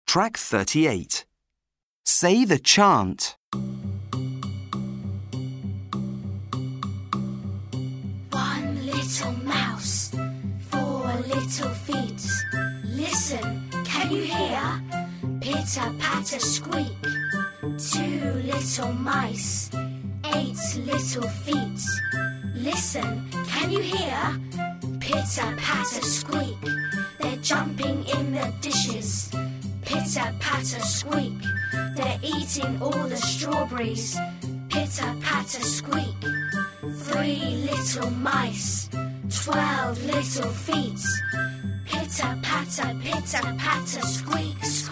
Track 38. Say the chant. One little mouse, four little feet. Listen, can you hear? Pitter patter squeak. Two little mice, eight little feet. Listen, can you hear? Pitter patter squeak. They're jumping in the dishes. Pitter patter squeak. They're eating all the strawberries. Pitter patter squeak. 3 little mice, 12 little feet. Pitter patter squeak, squeak.